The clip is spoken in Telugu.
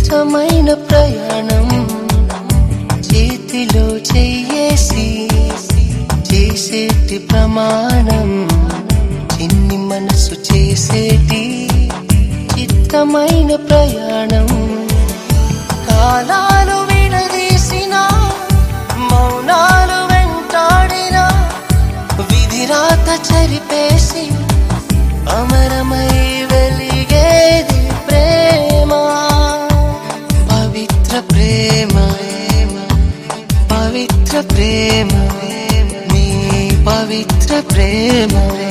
చిత్తమైన ప్రయాణం చేతిలో చెయ్యేసి చేసేటి ప్రమాణం చిన్ని మనసు చేసేటి చిత్తమైన ప్రయాణం కాలాలు విడదీసిన మౌనాలు వెంటాడిన విధిరాత చరిపేసి అమరమై వెలిగేది ప్రేమ పవిత్ర ప్రేమ పవిత్ర ప్రేమ నీ పవిత్ర ప్రేమ